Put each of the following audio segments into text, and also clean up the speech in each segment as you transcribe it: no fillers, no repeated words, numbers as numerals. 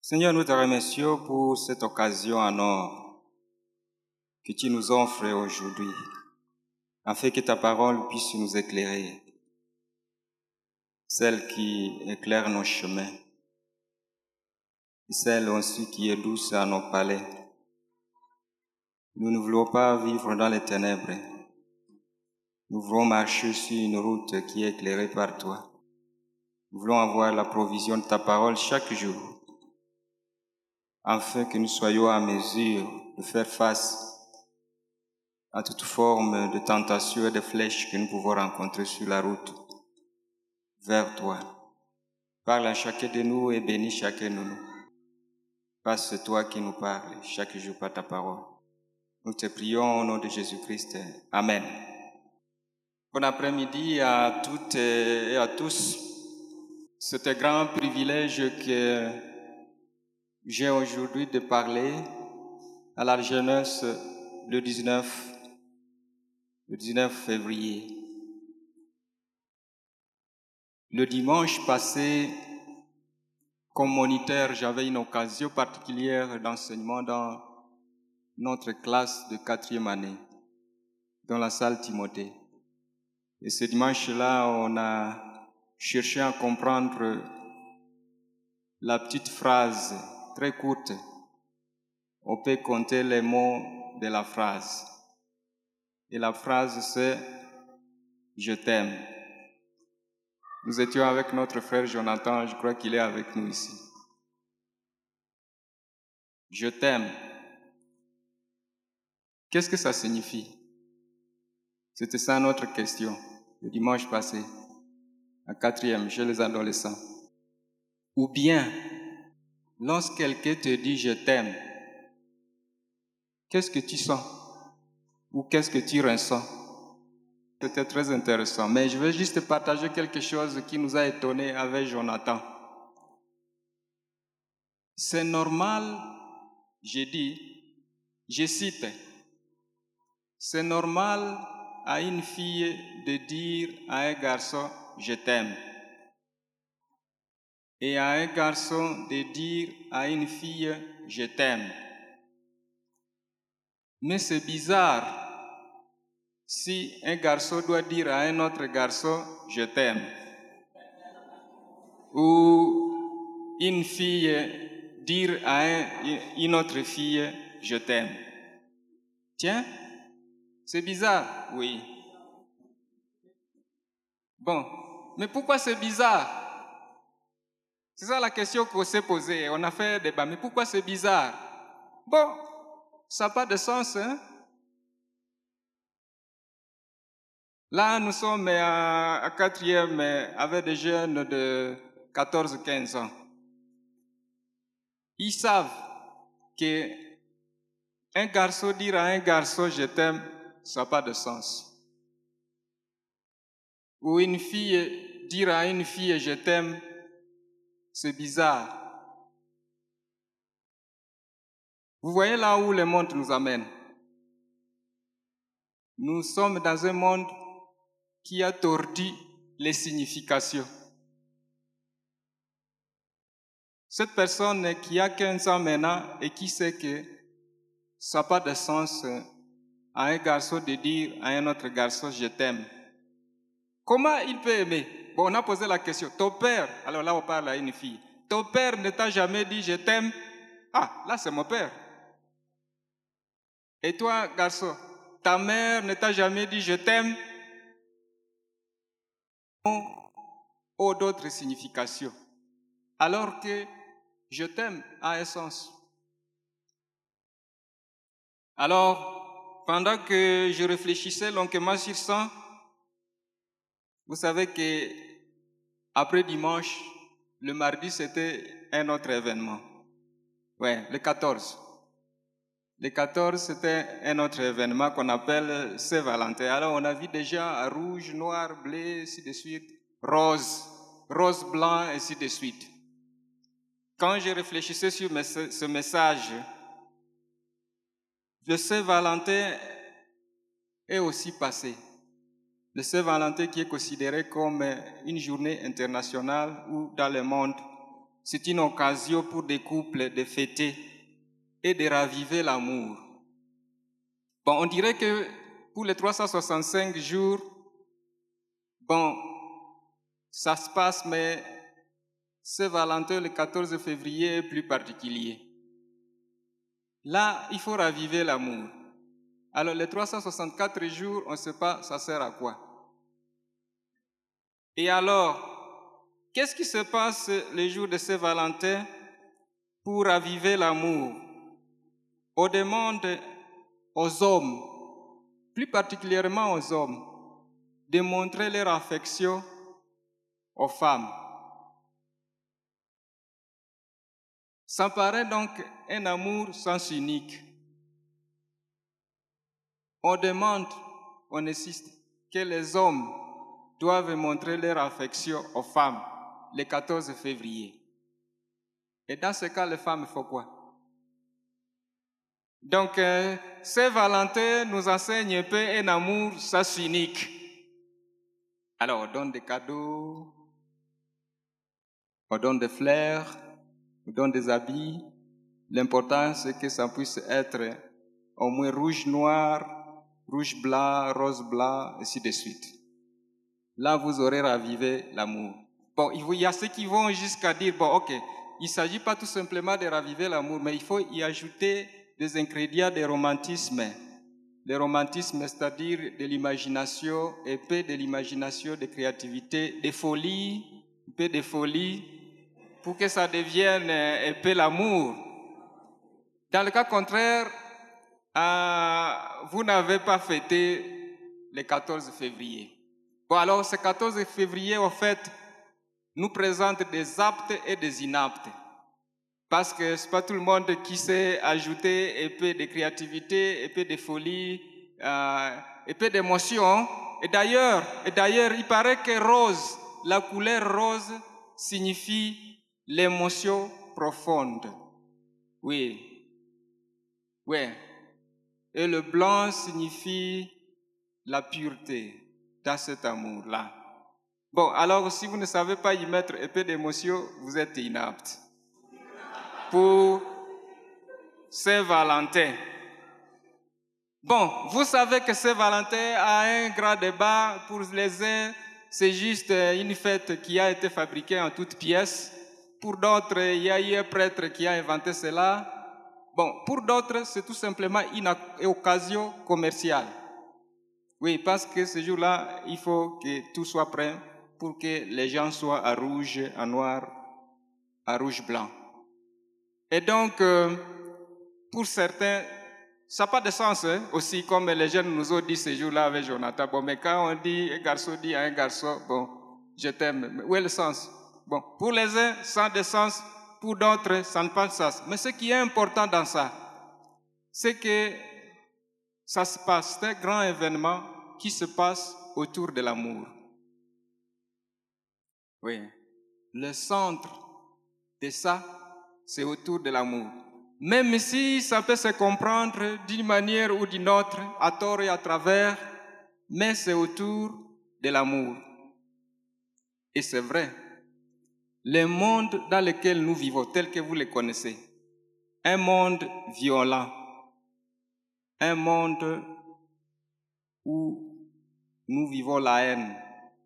Seigneur, nous te remercions pour cette occasion en or que tu nous offres aujourd'hui, afin que ta parole puisse nous éclairer, celle qui éclaire nos chemins, et celle aussi qui est douce à nos palais. Nous ne voulons pas vivre dans les ténèbres. Nous voulons marcher sur une route qui est éclairée par toi. Nous voulons avoir la provision de ta parole chaque jour, afin que nous soyons à mesure de faire face à toute forme de tentation et de flèches que nous pouvons rencontrer sur la route vers toi. Parle à chacun de nous et bénis chacun de nous. Parce que c'est toi qui nous parles chaque jour par ta parole. Nous te prions au nom de Jésus-Christ. Amen. Bon après-midi à toutes et à tous. C'est un grand privilège que j'ai aujourd'hui de parler à la jeunesse le 19 février. Le dimanche passé, comme moniteur, j'avais une occasion particulière d'enseignement dans notre classe de 4e année, dans la salle Timothée. Et ce dimanche-là, on a cherché à comprendre la petite phrase très courte. On peut compter les mots de la phrase. Et la phrase, c'est « Je t'aime ». Nous étions avec notre frère Jonathan, je crois qu'il est avec nous ici. Je t'aime. Qu'est-ce que ça signifie? C'était ça notre question, le dimanche passé, en 4e, chez les adolescents. Ou bien, lorsque quelqu'un te dit « je t'aime », qu'est-ce que tu sens? Ou qu'est-ce que tu ressens? C'était très intéressant, mais je vais juste partager quelque chose qui nous a étonnés avec Jonathan. C'est normal, j'ai dit, je cite, c'est normal à une fille de dire à un garçon « je t'aime » et à un garçon de dire à une fille « je t'aime ». Mais c'est bizarre si un garçon doit dire à un autre garçon « je t'aime » ou une fille dire à une autre fille « je t'aime ». Tiens, c'est bizarre, oui. Bon, mais pourquoi c'est bizarre? C'est ça la question qu'on s'est posée. On a fait un débat, mais pourquoi c'est bizarre? Bon, ça n'a pas de sens, hein? Là, nous sommes à 4e avec des jeunes de 14-15 ans. Ils savent qu'un garçon dire à un garçon « je t'aime », ça n'a pas de sens. Ou une fille dire à une fille « je t'aime », c'est bizarre. Vous voyez là où le monde nous amène. Nous sommes dans un monde qui a tordu les significations. Cette personne qui a 15 ans maintenant et qui sait que ça n'a pas de sens à un garçon de dire à un autre garçon « je t'aime ». Comment il peut aimer? Bon, on a posé la question. Ton père, alors là on parle à une fille, ton père ne t'a jamais dit « je t'aime ». Ah, là c'est mon père. Et toi, garçon, ta mère ne t'a jamais dit « je t'aime ». Ou d'autres significations. Alors que « je t'aime » a un sens. Alors, pendant que je réfléchissais longuement sur ça, vous savez que après dimanche, le mardi, c'était un autre événement. Ouais, le 14. Le 14, c'était un autre événement qu'on appelle Saint-Valentin. Alors, on a vu déjà rouge, noir, bleu, ainsi de suite, rose, rose, blanc, ainsi de suite. Quand je réfléchissais sur ce message, le Saint-Valentin est aussi passé. Le Saint-Valentin qui est considéré comme une journée internationale où dans le monde, c'est une occasion pour des couples de fêter et de raviver l'amour. Bon, on dirait que pour les 365 jours, bon, ça se passe, mais Saint-Valentin, le 14 février, est plus particulier. Là, il faut raviver l'amour. Alors, les 364 jours, on ne sait pas, ça sert à quoi. Et alors, qu'est-ce qui se passe les jours de Saint-Valentin pour raviver l'amour? On demande aux hommes, plus particulièrement aux hommes, de montrer leur affection aux femmes. Ça paraît donc un amour sens unique. On demande, on insiste, que les hommes doivent montrer leur affection aux femmes le 14 février. Et dans ce cas, les femmes font quoi? Donc, Saint-Valentin nous enseigne un peu un amour sens unique. Alors, on donne des cadeaux, on donne des fleurs, on donne des habits. L'important, c'est que ça puisse être au moins rouge, noir, rouge, blanc, rose, blanc, ainsi de suite. Là, vous aurez ravivé l'amour. Bon, il y a ceux qui vont jusqu'à dire, bon, ok, il ne s'agit pas tout simplement de raviver l'amour, mais il faut y ajouter des ingrédients de romantisme. Le romantisme, c'est-à-dire de l'imagination, un peu de l'imagination, de créativité, de folie, un peu de folie, pour que ça devienne un peu l'amour. Dans le cas contraire, vous n'avez pas fêté le 14 février. Bon, alors, ce 14 février, en fait, nous présente des aptes et des inaptes. Parce que ce n'est pas tout le monde qui sait ajouter un peu de créativité, un peu de folie, un peu d'émotion. Et d'ailleurs, il paraît que rose, la couleur rose signifie l'émotion profonde. Oui. Oui. Et le blanc signifie la pureté dans cet amour-là. Bon, alors si vous ne savez pas y mettre un peu d'émotion, vous êtes inapte. Pour Saint-Valentin. Bon, vous savez que Saint-Valentin a un grand débat. Pour les uns, c'est juste une fête qui a été fabriquée en toutes pièces. Pour d'autres, il y a eu un prêtre qui a inventé cela. Bon, pour d'autres, c'est tout simplement une occasion commerciale. Oui, parce que ce jour-là, il faut que tout soit prêt pour que les gens soient à rouge, à noir, à rouge-blanc. Et donc, pour certains, ça n'a pas de sens aussi, comme les jeunes nous ont dit ce jour-là avec Jonathan. Bon, mais quand on dit, un garçon dit à un garçon, bon, je t'aime, où est le sens? Bon, pour les uns, ça a de sens, pour d'autres, ça n'a pas de sens. Mais ce qui est important dans ça, c'est que ça se passe, c'est un grand événement qui se passe autour de l'amour. Oui, le centre de ça, c'est autour de l'amour. Même si ça peut se comprendre d'une manière ou d'une autre, à tort et à travers, mais c'est autour de l'amour. Et c'est vrai, le monde dans lequel nous vivons, tel que vous le connaissez, un monde violent, un monde où nous vivons la haine.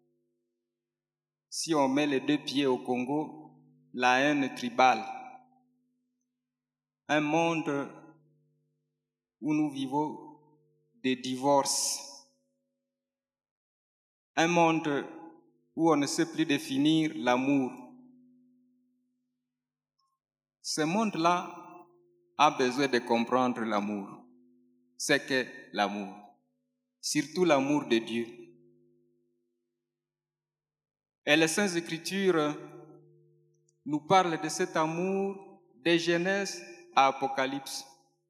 Si on met les deux pieds au Congo, la haine tribale. Un monde où nous vivons des divorces. Un monde où on ne sait plus définir l'amour. Ce monde-là a besoin de comprendre l'amour. C'est que l'amour. Surtout l'amour de Dieu. Et les Saintes Écritures nous parlent de cet amour de Genèse à Apocalypse.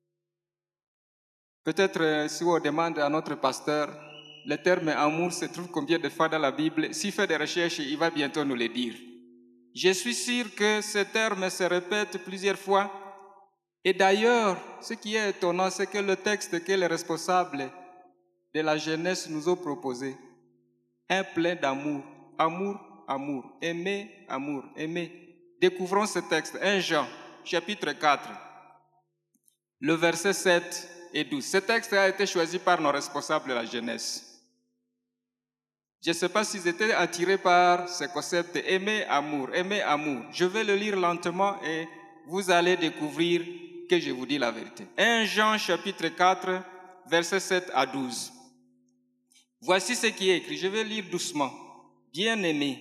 Peut-être si on demande à notre pasteur, le terme amour se trouve combien de fois dans la Bible? S'il fait des recherches, il va bientôt nous le dire. Je suis sûr que ce terme se répète plusieurs fois. Et d'ailleurs, ce qui est étonnant, c'est que le texte que les responsables de la Genèse nous ont proposé est plein d'amour. Amour, amour, aimer, amour, aimer. Découvrons ce texte. 1 Jean, chapitre 4, le verset 7 et 12. Ce texte a été choisi par nos responsables de la jeunesse. Je ne sais pas s'ils étaient attirés par ce concept d'aimer, amour, aimer, amour. Je vais le lire lentement et vous allez découvrir que je vous dis la vérité. 1 Jean chapitre 4, versets 7 à 12. Voici ce qui est écrit. Je vais lire doucement. Bien-aimés,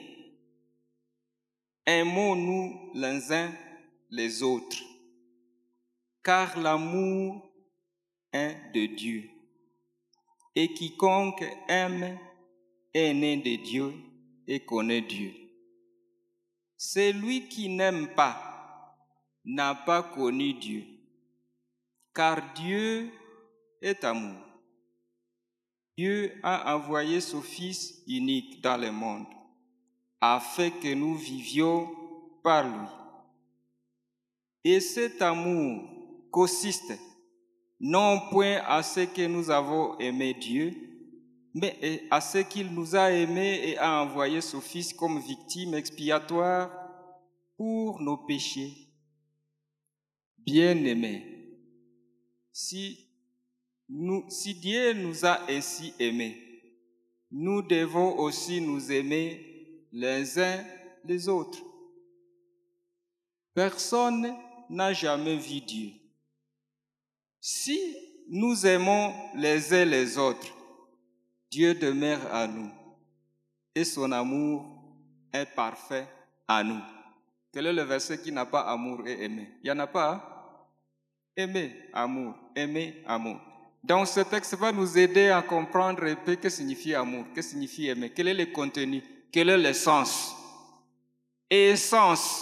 aimons-nous les uns les autres, car l'amour est de Dieu. Et quiconque aime est né de Dieu et connaît Dieu. Celui qui n'aime pas n'a pas connu Dieu, car Dieu est amour. Dieu a envoyé son Fils unique dans le monde, afin que nous vivions par lui. Et cet amour consiste non point à ce que nous avons aimé Dieu, mais à ce qu'il nous a aimés et a envoyé son Fils comme victime expiatoire pour nos péchés. Bien-aimés, si Dieu nous a ainsi aimés, nous devons aussi nous aimer les uns les autres. Personne n'a jamais vu Dieu. Si nous aimons les uns les autres, Dieu demeure à nous et son amour est parfait à nous. Quel est le verset qui n'a pas amour et aimer? Il n'y en a pas, hein? Aimer, amour, aimer, amour. Donc ce texte va nous aider à comprendre un peu ce que signifie amour, ce que signifie aimer, quel est le contenu, quel est le sens. Et essence,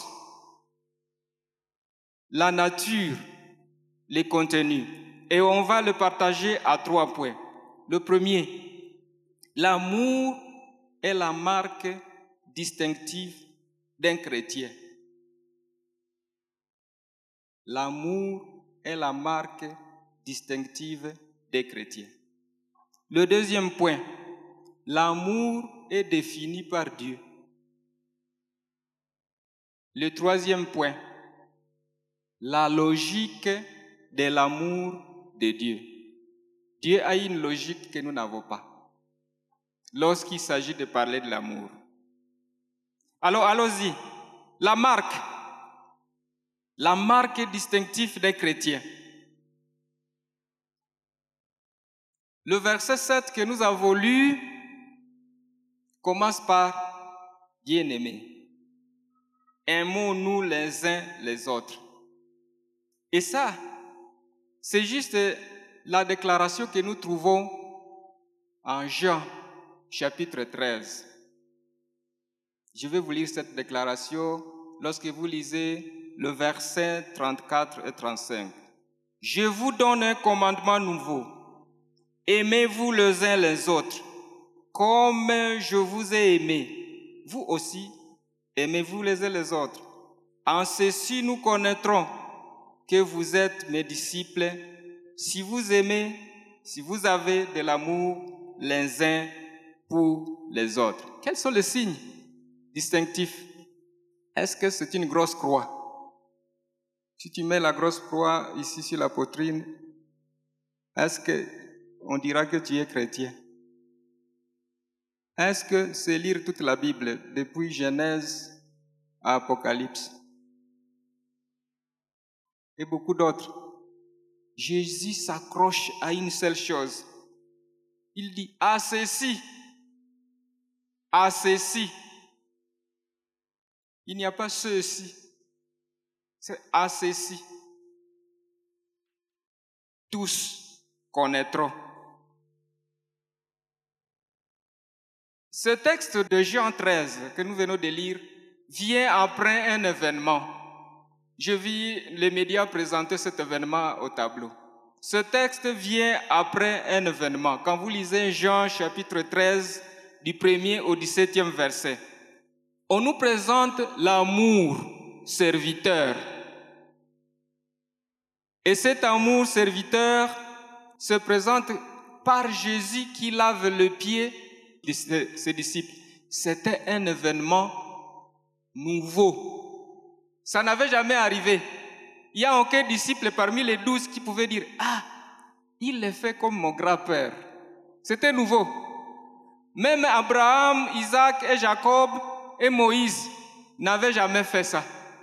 la nature, les contenus. Et on va le partager à 3 points. Le premier, l'amour est la marque distinctive d'un chrétien. L'amour est la marque distinctive des chrétiens. Le deuxième point, l'amour est défini par Dieu. Le troisième point, la logique de l'amour de Dieu. Dieu a une logique que nous n'avons pas lorsqu'il s'agit de parler de l'amour. Alors, allons-y. La marque distinctive des chrétiens. Le verset 7 que nous avons lu commence par « Bien-aimés, aimons-nous les uns les autres ». Et ça, c'est juste la déclaration que nous trouvons en Jean, chapitre 13. Je vais vous lire cette déclaration lorsque vous lisez le verset 34 et 35. « Je vous donne un commandement nouveau. Aimez-vous les uns les autres, comme je vous ai aimé. Vous aussi, aimez-vous les uns les autres. En ceci, nous connaîtrons que vous êtes mes disciples, si vous aimez, si vous avez de l'amour les uns pour les autres. » Quels sont les signes distinctifs? Est-ce que c'est une grosse croix? Si tu mets la grosse croix ici sur la poitrine, est-ce qu'on dira que tu es chrétien? Est-ce que c'est lire toute la Bible, depuis Genèse à Apocalypse? Et beaucoup d'autres. Jésus s'accroche à une seule chose. Il dit, à ceci. Il n'y a pas ceci. C'est à ceci. Tous connaîtront. Ce texte de Jean 13 que nous venons de lire vient après un événement. Je vis les médias présenter cet événement au tableau. Ce texte vient après un événement. Quand vous lisez Jean chapitre 13, du 1er au 17e verset, on nous présente l'amour serviteur. Et cet amour serviteur se présente par Jésus qui lave le pied de ses disciples. C'était un événement nouveau. Ça n'avait jamais arrivé. Il n'y a aucun disciple parmi les 12 qui pouvait dire « Ah, il le fait comme mon grand-père. » C'était nouveau. Même Abraham, Isaac et Jacob et Moïse n'avaient jamais fait ça.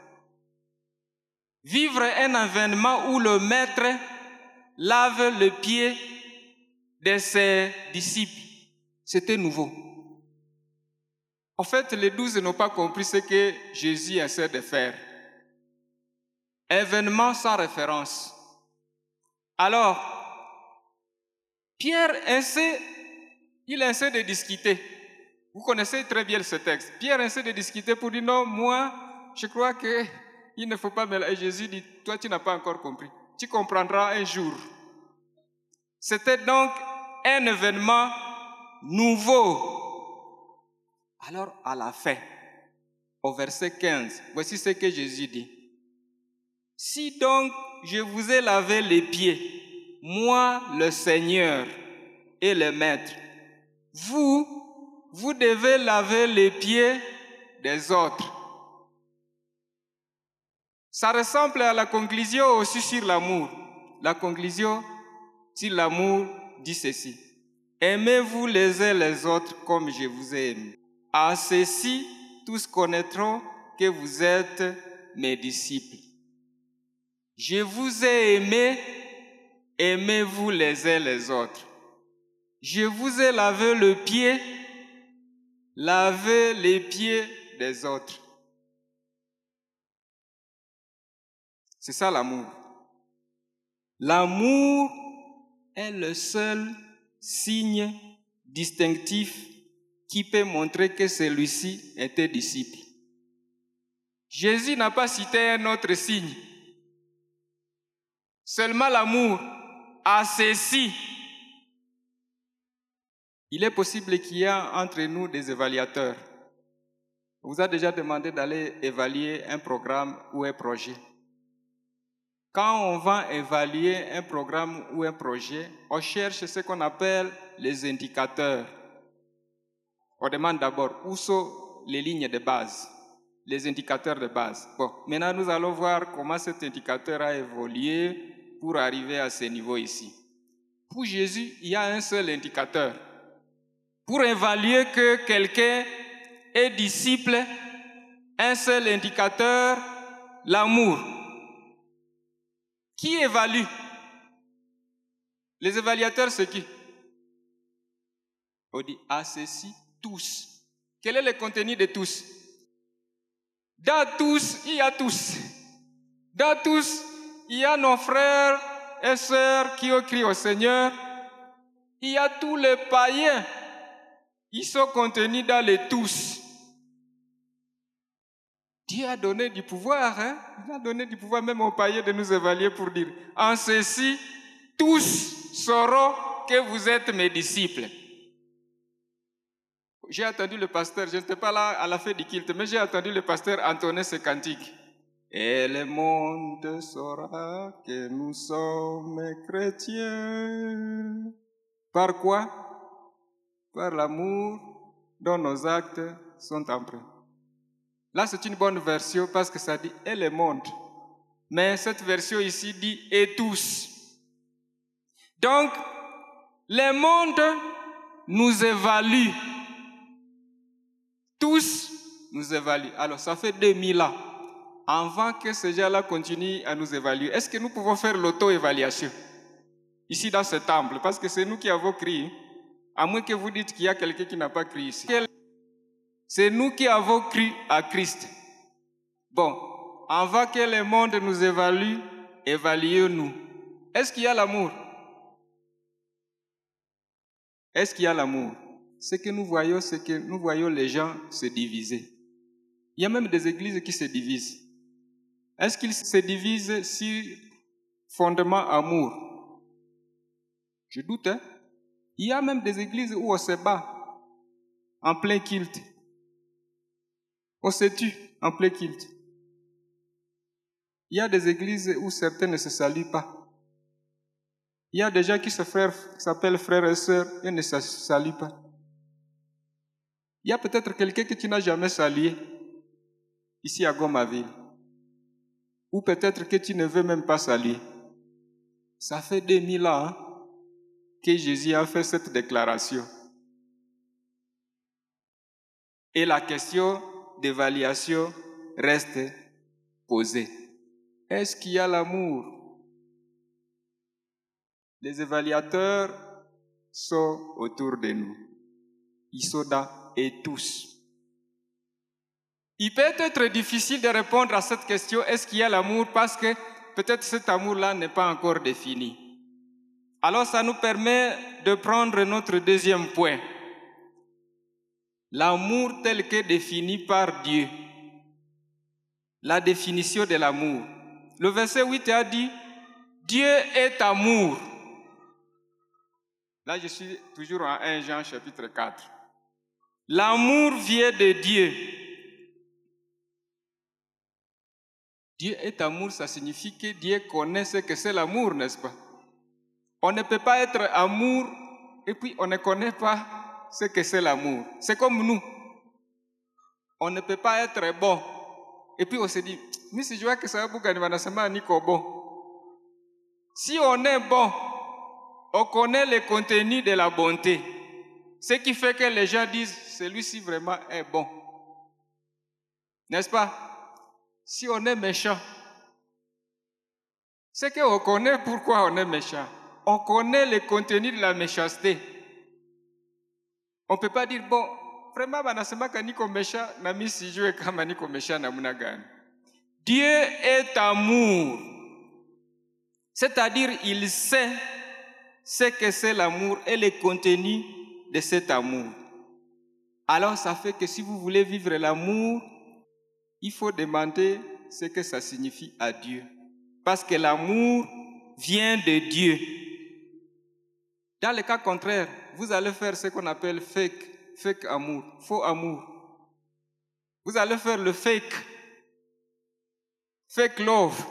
Vivre un événement où le maître lave le pied de ses disciples, c'était nouveau. En fait, les 12 n'ont pas compris ce que Jésus essaie de faire. Événement sans référence. Alors, Pierre essaie de discuter. Vous connaissez très bien ce texte. Pierre essaie de discuter pour dire non, moi, je crois qu'il ne faut pas mélanger. Et Jésus dit, toi, tu n'as pas encore compris. Tu comprendras un jour. C'était donc un événement nouveau. Alors, à la fin, au verset 15, voici ce que Jésus dit. Si donc je vous ai lavé les pieds, moi, le Seigneur et le Maître, vous devez laver les pieds des autres. Ça ressemble à la conclusion aussi sur l'amour. La conclusion sur l'amour dit ceci. Aimez-vous les uns les autres comme je vous ai aimé. À ceci, tous connaîtront que vous êtes mes disciples. Je vous ai aimé, aimez-vous les uns les autres. Je vous ai lavé le pied, lavez les pieds des autres. C'est ça l'amour. L'amour est le seul signe distinctif qui peut montrer que celui-ci était disciple. Jésus n'a pas cité un autre signe. Seulement l'amour. À ceci. Il est possible qu'il y ait entre nous des évaluateurs. On vous a déjà demandé d'aller évaluer un programme ou un projet. Quand on va évaluer un programme ou un projet, on cherche ce qu'on appelle les indicateurs. On demande d'abord où sont les lignes de base, les indicateurs de base. Bon, maintenant nous allons voir comment cet indicateur a évolué pour arriver à ce niveau ici. Pour Jésus, il y a un seul indicateur. Pour évaluer que quelqu'un est disciple, un seul indicateur, l'amour. Qui évalue? Les évaluateurs, c'est qui? On dit, à ceci, tous. Quel est le contenu de tous? Dans tous, il y a tous. Dans tous, il y a nos frères et sœurs qui ont crié au Seigneur. Il y a tous les païens. Ils sont contenus dans les tous. Dieu a donné du pouvoir, hein? Il a donné du pouvoir même aux païens de nous évaluer pour dire, en ceci, tous sauront que vous êtes mes disciples. J'ai entendu le pasteur, je n'étais pas là à la fête du culte, mais j'ai entendu le pasteur entonner ce cantique. Et le monde saura que nous sommes chrétiens. Par quoi? Par l'amour dont nos actes sont empreints. Là, c'est une bonne version parce que ça dit « et le monde ». Mais cette version ici dit « et tous ». Donc, le monde nous évalue. Tous nous évaluent. Alors, ça fait 2000 ans. Avant que ces gens-là continuent à nous évaluer, est-ce que nous pouvons faire l'auto-évaluation ici dans ce temple? Parce que c'est nous qui avons crié. À moins que vous dites qu'il y a quelqu'un qui n'a pas crié ici. C'est nous qui avons cru à Christ. Bon, avant que le monde nous évalue, évaluons-nous. Est-ce qu'il y a l'amour? Est-ce qu'il y a l'amour? Ce que nous voyons, c'est que nous voyons les gens se diviser. Il y a même des églises qui se divisent. Est-ce qu'ils se divisent sur fondement amour? Je doute, hein? Il y a même des églises où on se bat en plein culte. On se tue en plein culte. Il y a des églises où certains ne se saluent pas. Il y a des gens qui s'appellent frères et sœurs et ne se saluent pas. Il y a peut-être quelqu'un que tu n'as jamais salué ici à Gomaville. ou peut-être que tu ne veux même pas saluer. Ça fait 2000 ans que Jésus a fait cette déclaration. Et la question d'évaluation reste posée. Est-ce qu'il y a l'amour? Les évaluateurs sont autour de nous. Ils sont là et tous. Il peut être difficile de répondre à cette question, est-ce qu'il y a l'amour? Parce que peut-être cet amour-là n'est pas encore défini. Alors ça nous permet de prendre notre deuxième point. L'amour tel que défini par Dieu. La définition de l'amour. Le verset 8 a dit, Dieu est amour. Là, je suis toujours en 1 Jean chapitre 4. L'amour vient de Dieu. Dieu est amour, ça signifie que Dieu connaît ce que c'est l'amour, n'est-ce pas? On ne peut pas être amour et puis on ne connaît pas ce que c'est l'amour. C'est comme nous. On ne peut pas être bon. Et puis on se dit, mais si je vois que ça va bon. Si on est bon, on connaît le contenu de la bonté. Ce qui fait que les gens disent, celui-ci vraiment est bon. N'est-ce pas? Si on est méchant, c'est qu'on connaît pourquoi on est méchant. On connaît le contenu de la méchanceté. On ne peut pas dire, bon, vraiment, Dieu est amour. C'est-à-dire, il sait ce que c'est l'amour et le contenu de cet amour. Alors, ça fait que si vous voulez vivre l'amour, il faut demander ce que ça signifie à Dieu. Parce que l'amour vient de Dieu. Dans le cas contraire, vous allez faire ce qu'on appelle fake amour, faux amour. Vous allez faire le fake love.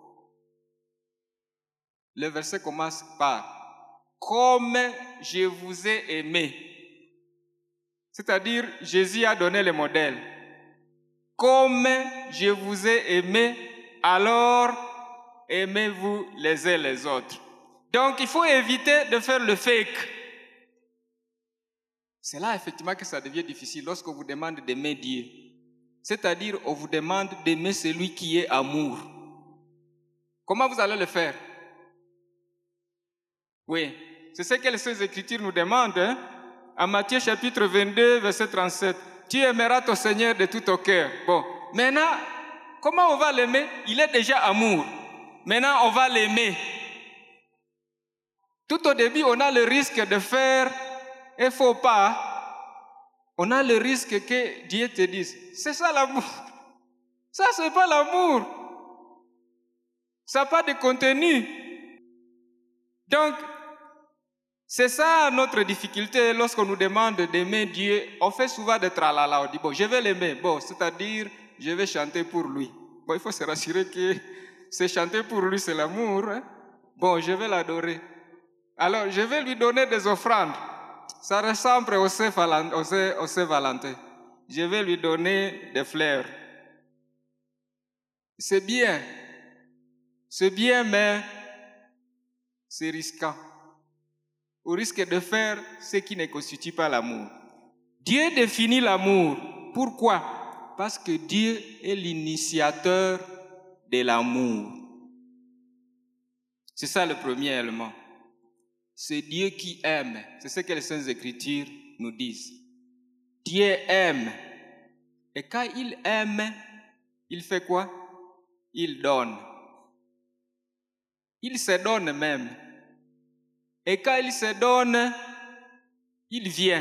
Le verset commence par « Comme je vous ai aimé ». C'est-à-dire, Jésus a donné le modèle. « Comme je vous ai aimé, alors aimez-vous les uns les autres ». Donc, il faut éviter de faire le fake. C'est là, effectivement, que ça devient difficile lorsqu'on vous demande d'aimer Dieu. C'est-à-dire, on vous demande d'aimer celui qui est amour. Comment vous allez le faire? Oui, c'est ce que les Saintes Écritures nous demandent. Hein? En Matthieu chapitre 22, verset 37. Tu aimeras ton Seigneur de tout ton cœur. Bon, maintenant, comment on va l'aimer? Il est déjà amour. Maintenant, on va l'aimer. Tout au début, on a le risque de faire un faux pas. On a le risque que Dieu te dise, c'est ça l'amour. Ça, c'est pas l'amour. Ça n'a pas de contenu. Donc, c'est ça notre difficulté lorsqu'on nous demande d'aimer Dieu. On fait souvent des tralala. On dit, bon, je vais l'aimer. Bon, c'est-à-dire, je vais chanter pour lui. Bon, il faut se rassurer que c'est chanter pour lui, c'est l'amour. Hein? Bon, je vais l'adorer. Alors, je vais lui donner des offrandes. Ça ressemble au Saint-Valentin. Je vais lui donner des fleurs. C'est bien, mais c'est risquant. Au risque de faire ce qui ne constitue pas l'amour. Dieu définit l'amour. Pourquoi? Parce que Dieu est l'initiateur de l'amour. C'est ça le premier élément. C'est Dieu qui aime. C'est ce que les Saintes Écritures nous disent. Dieu aime. Et quand il aime, il fait quoi? Il donne. Il se donne même. Et quand il se donne, il vient.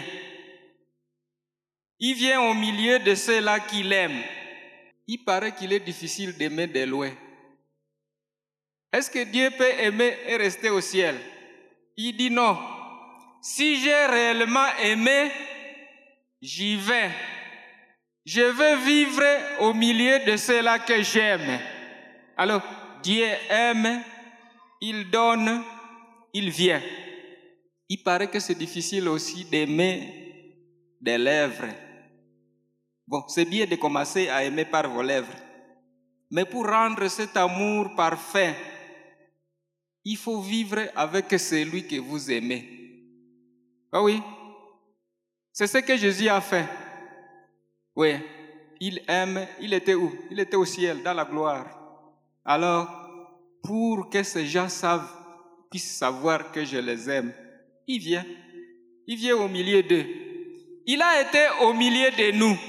Il vient au milieu de ceux-là qu'il aime. Il paraît qu'il est difficile d'aimer de loin. Est-ce que Dieu peut aimer et rester au ciel? Il dit non. Si j'ai réellement aimé, j'y vais. Je veux vivre au milieu de ceux-là que j'aime. Alors, Dieu aime, il donne, il vient. Il paraît que c'est difficile aussi d'aimer des lèvres. Bon, c'est bien de commencer à aimer par vos lèvres. Mais pour rendre cet amour parfait, il faut vivre avec celui que vous aimez. Ah oui, c'est ce que Jésus a fait. Oui, il aime, il était où? Il était au ciel, dans la gloire. Alors, pour que ces gens puissent savoir que je les aime, il vient au milieu d'eux. Il a été au milieu de nous.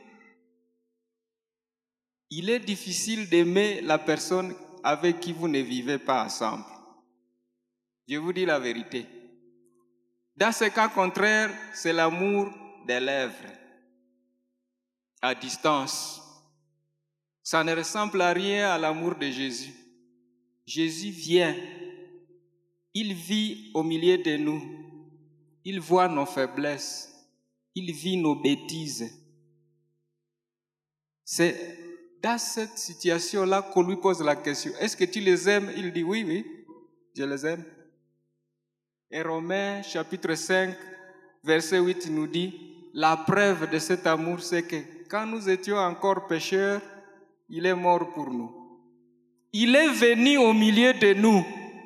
Il est difficile d'aimer la personne avec qui vous ne vivez pas ensemble. Je vous dis la vérité. Dans ce cas contraire, c'est l'amour des lèvres, à distance. Ça ne ressemble à rien à l'amour de Jésus. Jésus vient, il vit au milieu de nous, il voit nos faiblesses, il vit nos bêtises. C'est dans cette situation-là qu'on lui pose la question. Est-ce que tu les aimes? Il dit oui, oui, je les aime. Et Romains chapitre 5, verset 8 nous dit, la preuve de cet amour, c'est que quand nous étions encore pécheurs, il est mort pour nous. Il est venu au milieu de nous.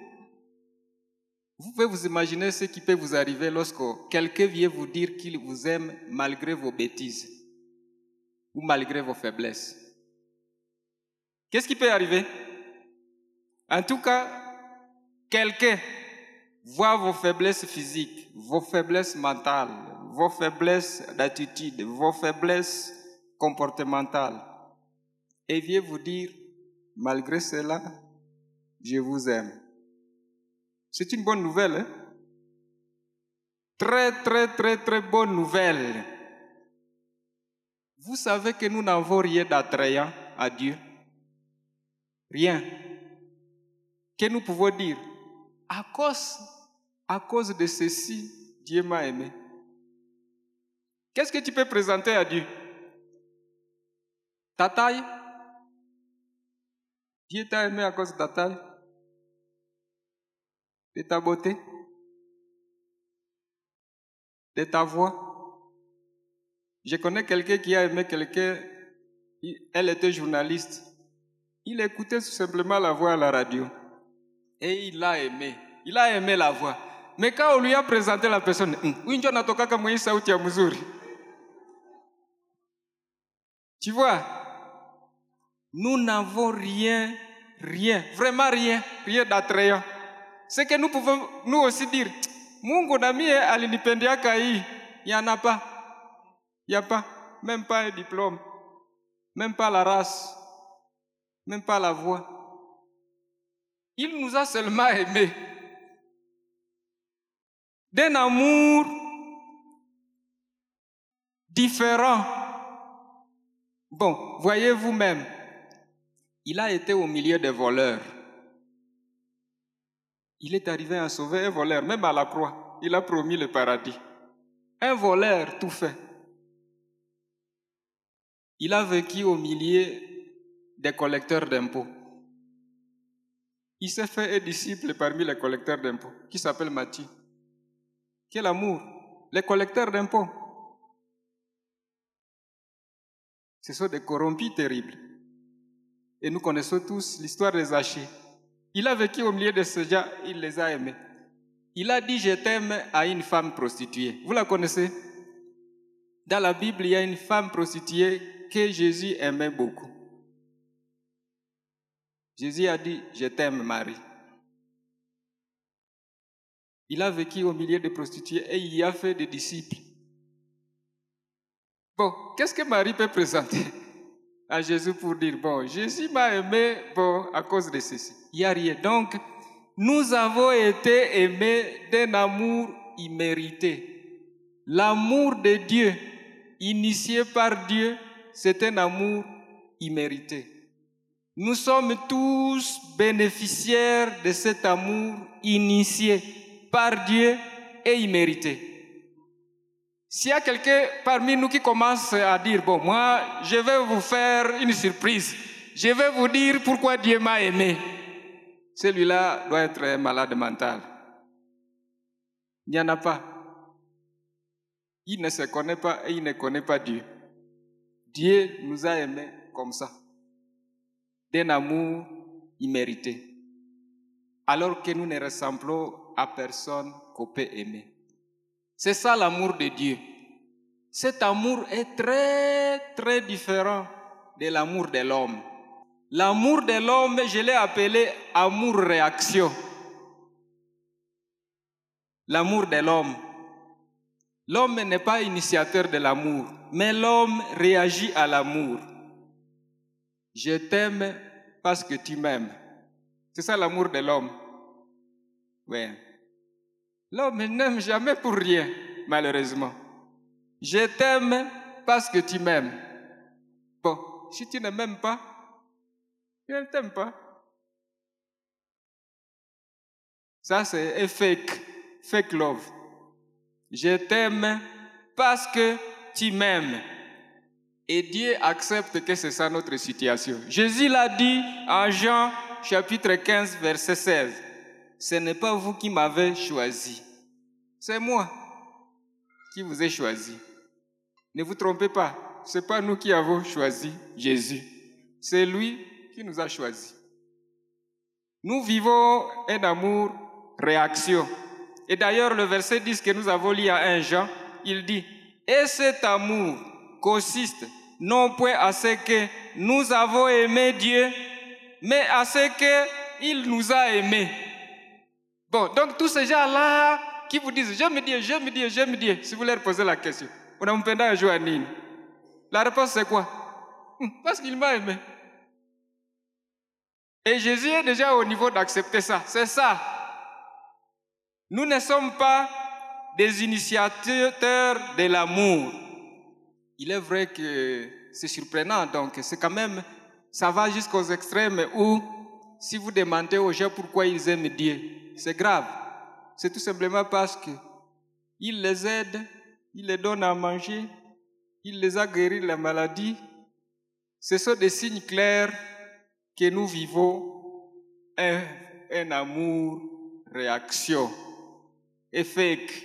Vous pouvez vous imaginer ce qui peut vous arriver lorsque quelqu'un vient vous dire qu'il vous aime malgré vos bêtises ou malgré vos faiblesses. Qu'est-ce qui peut arriver? En tout cas, quelqu'un voit vos faiblesses physiques, vos faiblesses mentales, vos faiblesses d'attitude, vos faiblesses comportementales et vient vous dire, malgré cela, je vous aime. C'est une bonne nouvelle, hein? Très, très, très, très bonne nouvelle. Vous savez que nous n'avons rien d'attrayant à Dieu. Rien. Que nous pouvons dire, à cause de ceci, Dieu m'a aimé. Qu'est-ce que tu peux présenter à Dieu? Ta taille? Dieu t'a aimé à cause de ta taille? De ta beauté? De ta voix? Je connais quelqu'un qui a aimé quelqu'un, elle était journaliste. Il écoutait tout simplement la voix à la radio. Et il l'a aimé. Il a aimé la voix. Mais quand on lui a présenté la personne, tu vois, nous n'avons rien, vraiment rien d'attrayant. C'est que nous pouvons nous aussi dire, Mungu na mie alinipendeaka hii, il n'y en a pas. Il n'y a pas, même pas un diplôme, même pas la race, même pas la voix. Il nous a seulement aimés. D'un amour différent. Bon, voyez vous-même, il a été au milieu des voleurs. Il est arrivé à sauver un voleur, même à la croix. Il a promis le paradis. Un voleur tout fait. Il a vécu au milieu des collecteurs d'impôts. Il s'est fait un disciple parmi les collecteurs d'impôts, qui s'appelle Matthieu. Quel amour! Les collecteurs d'impôts. Ce sont des corrompus terribles. Et nous connaissons tous l'histoire des Zachée. Il a vécu au milieu de ces gens, il les a aimés. Il a dit « je t'aime » à une femme prostituée. Vous la connaissez? Dans la Bible, il y a une femme prostituée que Jésus aimait beaucoup. Jésus a dit « je t'aime, Marie ». Il a vécu au milieu des prostituées et il y a fait des disciples. Bon, qu'est-ce que Marie peut présenter à Jésus pour dire, bon, Jésus m'a aimé, bon, à cause de ceci. Il n'y a rien. Donc, nous avons été aimés d'un amour immérité. L'amour de Dieu, initié par Dieu, c'est un amour immérité. Nous sommes tous bénéficiaires de cet amour initié par Dieu et immérité. S'il y a quelqu'un parmi nous qui commence à dire, bon, moi, je vais vous faire une surprise. Je vais vous dire pourquoi Dieu m'a aimé. Celui-là doit être un malade mental. Il n'y en a pas. Il ne se connaît pas et il ne connaît pas Dieu. Dieu nous a aimés comme ça. d'un amour immérité, alors que nous ne ressemblons à personne qu'on peut aimer. C'est ça l'amour de Dieu. Cet amour est très, très différent de l'amour de l'homme. L'amour de l'homme, je l'ai appelé amour-réaction. L'amour de l'homme. L'homme n'est pas initiateur de l'amour, mais l'homme réagit à l'amour. Je t'aime parce que tu m'aimes. C'est ça l'amour de l'homme. Oui. L'homme n'aime jamais pour rien, malheureusement. Je t'aime parce que tu m'aimes. Bon, si tu ne m'aimes pas, je ne t'aime pas. Ça, c'est fake love. Je t'aime parce que tu m'aimes. Et Dieu accepte que c'est ça notre situation. Jésus l'a dit en Jean chapitre 15, verset 16. Ce n'est pas vous qui m'avez choisi. C'est moi qui vous ai choisi. Ne vous trompez pas. Ce n'est pas nous qui avons choisi Jésus. C'est lui qui nous a choisis. Nous vivons un amour réaction. Et d'ailleurs, le verset 10 que nous avons lu à 1 Jean, il dit « Et cet amour consiste non point à ce que nous avons aimé Dieu, mais à ce qu'il nous a aimés. » Bon, donc tous ces gens-là qui vous disent « J'aime Dieu », si vous leur posez la question, on a un peu à jouer à Nîmes. La réponse c'est quoi? Parce qu'il m'a aimé. Et Jésus est déjà au niveau d'accepter ça. C'est ça. Nous ne sommes pas des initiateurs de l'amour. Il est vrai que c'est surprenant, donc c'est quand même, ça va jusqu'aux extrêmes où, si vous demandez aux gens pourquoi ils aiment Dieu, c'est grave. C'est tout simplement parce qu'il les aide, il les donne à manger, il les a guéris de la maladie. Ce sont des signes clairs que nous vivons un amour réaction et fake,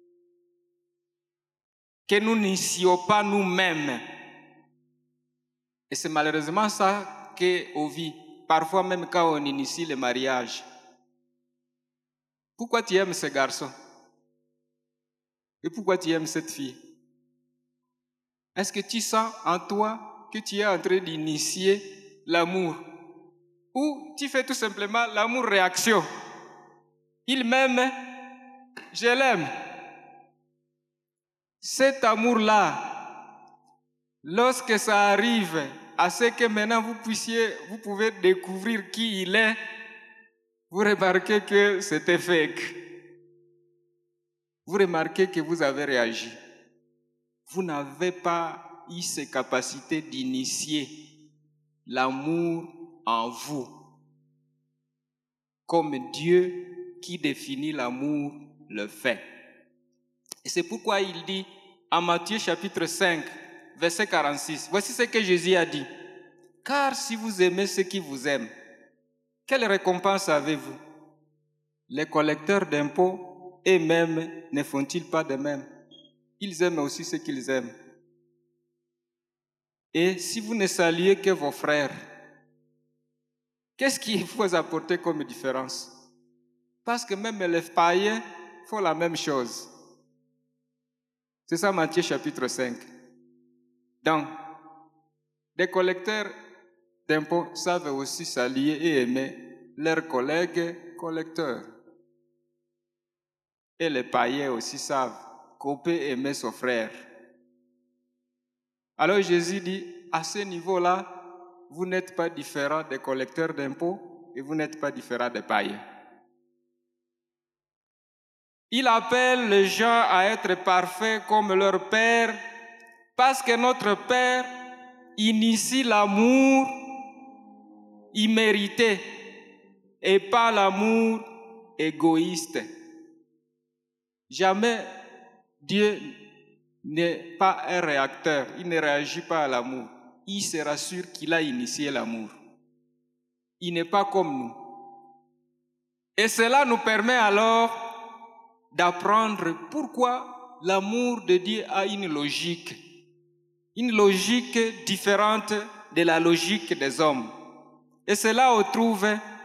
que nous n'initions pas nous-mêmes. Et c'est malheureusement ça qu'on vit, parfois même quand on initie le mariage. Pourquoi tu aimes ce garçon? Et pourquoi tu aimes cette fille? Est-ce que tu sens en toi que tu es en train d'initier l'amour? Ou tu fais tout simplement l'amour-réaction? Il m'aime, je l'aime. Cet amour-là, lorsque ça arrive à ce que maintenant vous pouvez découvrir qui il est, vous remarquez que c'était fake. Vous remarquez que vous avez réagi. Vous n'avez pas eu ces capacités d'initier l'amour en vous, comme Dieu qui définit l'amour le fait. Et c'est pourquoi il dit en Matthieu chapitre 5, verset 46, voici ce que Jésus a dit. Car si vous aimez ceux qui vous aiment, quelle récompense avez-vous? Les collecteurs d'impôts eux-mêmes ne font-ils pas de même? Ils aiment aussi ceux qu'ils aiment. Et si vous ne saluez que vos frères, qu'est-ce qu'il faut apporter comme différence? Parce que même les païens font la même chose. C'est ça Matthieu chapitre 5. Donc, des collecteurs d'impôts savent aussi saluer et aimer leurs collègues collecteurs. Et les païens aussi savent qu'on peut aimer son frère. Alors Jésus dit, à ce niveau-là, vous n'êtes pas différent des collecteurs d'impôts et vous n'êtes pas différent des païens. Il appelle les gens à être parfaits comme leur Père, parce que notre Père initie l'amour immérité et pas l'amour égoïste. Jamais Dieu n'est pas un réacteur, il ne réagit pas à l'amour. Il se rassure qu'il a initié l'amour. Il n'est pas comme nous. Et cela nous permet alors d'apprendre pourquoi l'amour de Dieu a une logique différente de la logique des hommes. Et cela on trouve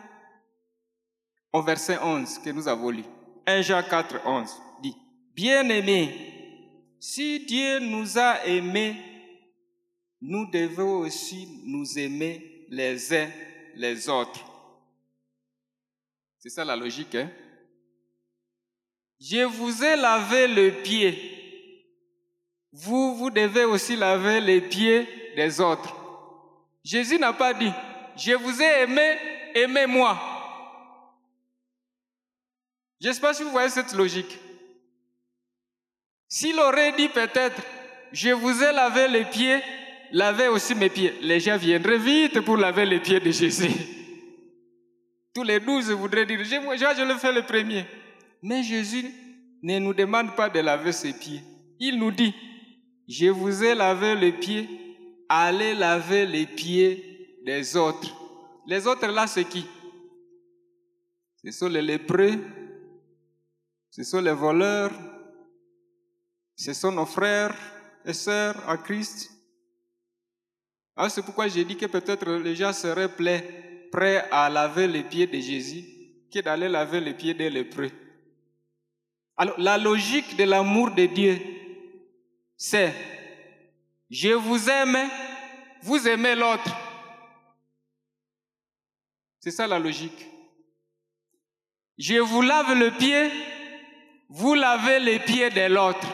au verset 11 que nous avons lu. 1 Jean 4, 11 dit, « Bien-aimés, si Dieu nous a aimés, nous devons aussi nous aimer les uns les autres. » C'est ça la logique, hein? Je vous ai lavé le pied. Vous devez aussi laver les pieds des autres. Jésus n'a pas dit, je vous ai aimé, aimez-moi. Je ne sais pas si vous voyez cette logique. S'il aurait dit peut-être, je vous ai lavé les pieds, lavez aussi mes pieds. Les gens viendraient vite pour laver les pieds de Jésus. Tous les 12 voudraient dire, je le fais le premier. Mais Jésus ne nous demande pas de laver ses pieds. Il nous dit, je vous ai lavé les pieds, allez laver les pieds des autres. Les autres là, c'est qui? Ce sont les lépreux, ce sont les voleurs, ce sont nos frères et sœurs en Christ. Alors c'est pourquoi j'ai dit que peut-être les gens seraient prêts à laver les pieds de Jésus que d'aller laver les pieds des lépreux. Alors la logique de l'amour de Dieu, c'est je vous aime, vous aimez l'autre. C'est ça la logique. Je vous lave le pied, vous lavez les pieds de l'autre.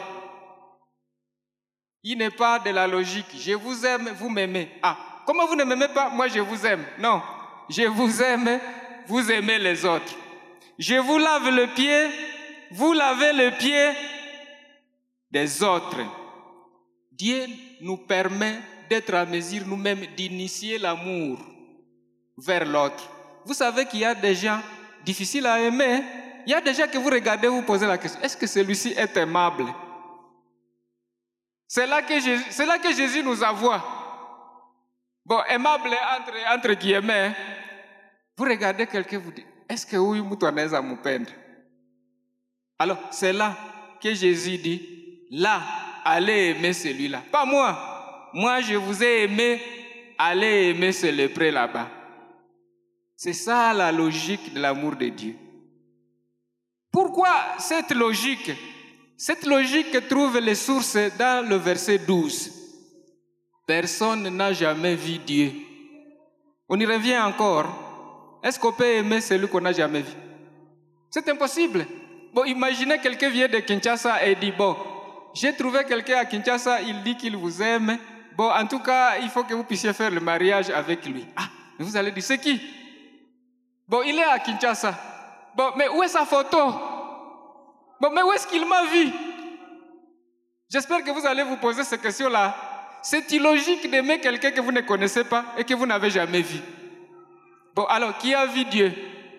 Il n'est pas de la logique. Je vous aime, vous m'aimez. Ah, comment vous ne m'aimez pas? Moi, je vous aime. Non, je vous aime, vous aimez les autres. Je vous lave le pied, vous lavez le pied des autres. Dieu nous permet d'être à mesure nous-mêmes d'initier l'amour vers l'autre. Vous savez qu'il y a des gens difficiles à aimer. Il y a des gens que vous regardez, vous posez la question, est-ce que celui-ci est aimable? C'est là que Jésus nous envoie. Bon, aimable entre guillemets. Vous regardez quelqu'un, vous dites, est-ce que oui, moutonnaise à m'oupendre? Alors, c'est là que Jésus dit, là, allez aimer celui-là. Pas moi. Moi, je vous ai aimé, allez aimer ce lépreux là-bas. C'est ça la logique de l'amour de Dieu. Pourquoi cette logique? Cette logique trouve les sources dans le verset 12. Personne n'a jamais vu Dieu. On y revient encore. Est-ce qu'on peut aimer celui qu'on n'a jamais vu? C'est impossible. Bon, imaginez quelqu'un vient de Kinshasa et dit, bon, j'ai trouvé quelqu'un à Kinshasa, il dit qu'il vous aime. Bon, en tout cas, il faut que vous puissiez faire le mariage avec lui. Ah, mais vous allez dire, c'est qui? Bon, il est à Kinshasa. Bon, mais où est sa photo? Bon, mais où est-ce qu'il m'a vu? J'espère que vous allez vous poser ces questions-là. C'est illogique d'aimer quelqu'un que vous ne connaissez pas et que vous n'avez jamais vu. Bon, alors, qui a vu Dieu?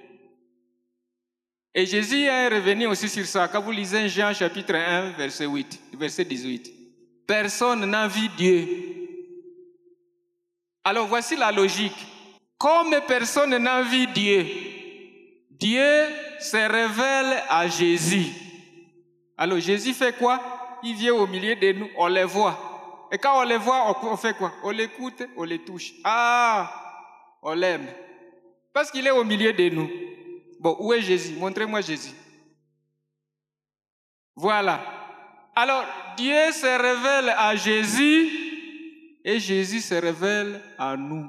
Et Jésus est revenu aussi sur ça. Quand vous lisez Jean chapitre 1, verset 18. Personne n'a vu Dieu. Alors, voici la logique. Comme personne n'a vu Dieu, Dieu se révèle à Jésus. Alors Jésus fait quoi? Il vient au milieu de nous, on les voit. Et quand on les voit, on fait quoi? On l'écoute, on les touche. Ah, on l'aime. Parce qu'il est au milieu de nous. Bon, où est Jésus? Montrez-moi Jésus. Voilà. Alors, Dieu se révèle à Jésus et Jésus se révèle à nous.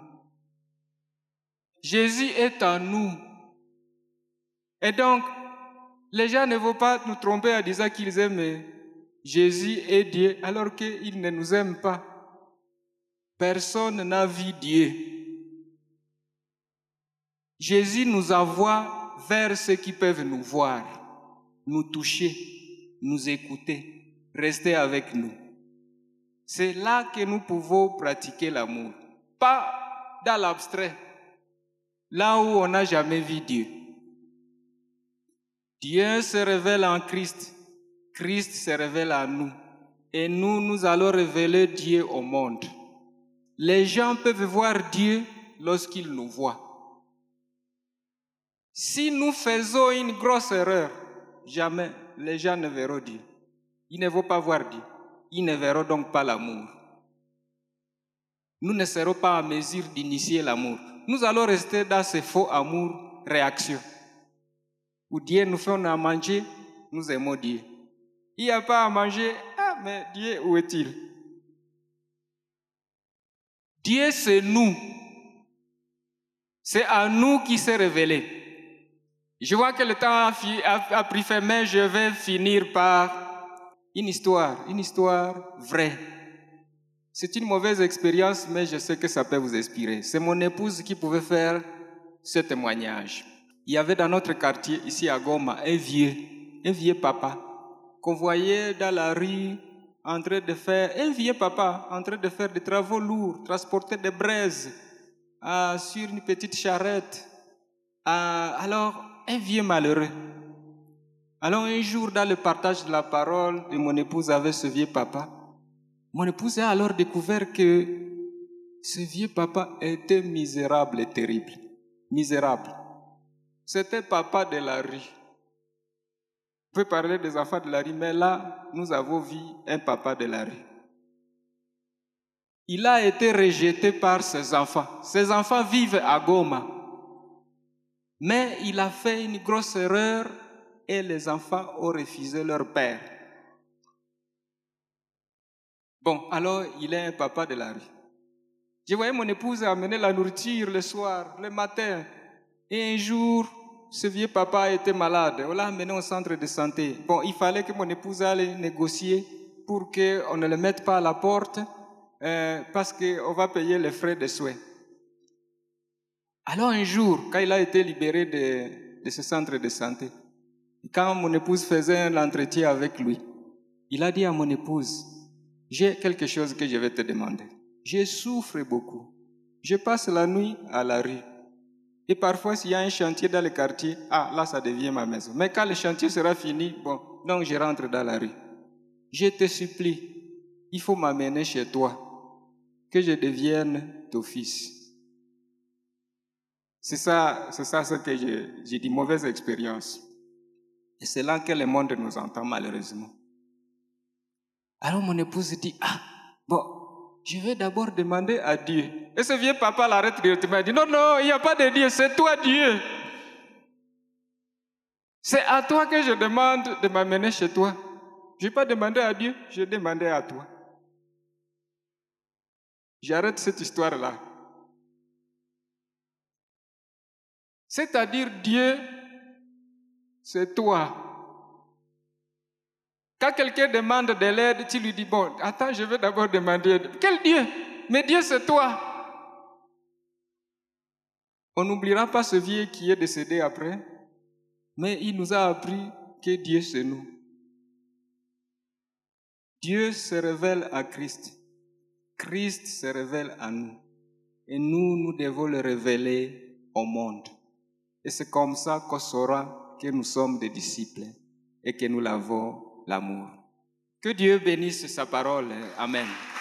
Jésus est en nous. Et donc, les gens ne vont pas nous tromper en disant qu'ils aiment Jésus et Dieu alors qu'ils ne nous aiment pas. Personne n'a vu Dieu. Jésus nous envoie vers ceux qui peuvent nous voir, nous toucher, nous écouter, rester avec nous. C'est là que nous pouvons pratiquer l'amour. Pas dans l'abstrait, là où on n'a jamais vu Dieu. Dieu se révèle en Christ, Christ se révèle à nous, et nous allons révéler Dieu au monde. Les gens peuvent voir Dieu lorsqu'ils nous voient. Si nous faisons une grosse erreur, jamais les gens ne verront Dieu. Ils ne vont pas voir Dieu. Ils ne verront donc pas l'amour. Nous ne serons pas en mesure d'initier l'amour. nous allons rester dans ce faux amour réaction. Où Dieu nous fait à manger, nous aimons Dieu. Il n'y a pas à manger, ah mais Dieu, où est-il? Dieu, c'est nous. C'est à nous qu'il s'est révélé. Je vois que le temps a pris fin, mais je vais finir par une histoire vraie. C'est une mauvaise expérience, mais je sais que ça peut vous inspirer. C'est mon épouse qui pouvait faire ce témoignage. Il y avait dans notre quartier, ici à Goma, un vieux papa qu'on voyait dans la rue un vieux papa en train de faire des travaux lourds, transporter des braises sur une petite charrette. Alors, un vieux malheureux. Alors un jour, dans le partage de la parole de mon épouse avec ce vieux papa, mon épouse a alors découvert que ce vieux papa était misérable et terrible. Misérable. C'était papa de la rue. On peut parler des enfants de la rue, mais là, nous avons vu un papa de la rue. Il a été rejeté par ses enfants. Ses enfants vivent à Goma. Mais il a fait une grosse erreur et les enfants ont refusé leur père. Bon, alors il est un papa de la rue. Je voyais mon épouse amener la nourriture le soir, le matin. Et un jour, ce vieux papa était malade. On l'a amené au centre de santé. Bon, il fallait que mon épouse aille négocier pour qu'on ne le mette pas à la porte parce qu'on va payer les frais de soins. Alors un jour, quand il a été libéré de ce centre de santé, quand mon épouse faisait un entretien avec lui, il a dit à mon épouse, j'ai quelque chose que je vais te demander. Je souffre beaucoup. Je passe la nuit à la rue. Et parfois, s'il y a un chantier dans le quartier, là, ça devient ma maison. Mais quand le chantier sera fini, donc je rentre dans la rue. Je te supplie, il faut m'amener chez toi, que je devienne ton fils. C'est ça ce que j'ai dit, mauvaise expérience. Et c'est là que le monde nous entend malheureusement. Alors mon épouse dit, je vais d'abord demander à Dieu. Et ce vieux papa l'arrête directement. Il dit, non, il n'y a pas de Dieu, c'est toi Dieu. C'est à toi que je demande de m'amener chez toi. Je n'ai pas demandé à Dieu, j'ai demandé à toi. J'arrête cette histoire-là. C'est-à-dire Dieu, c'est toi. Quand quelqu'un demande de l'aide, tu lui dis, attends, je vais d'abord demander. Quel Dieu? Mais Dieu, c'est toi. On n'oubliera pas ce vieux qui est décédé après, mais il nous a appris que Dieu, c'est nous. Dieu se révèle à Christ. Christ se révèle à nous. Et nous devons le révéler au monde. Et c'est comme ça qu'on saura que nous sommes des disciples et que nous l'avons l'amour. Que Dieu bénisse sa parole. Amen.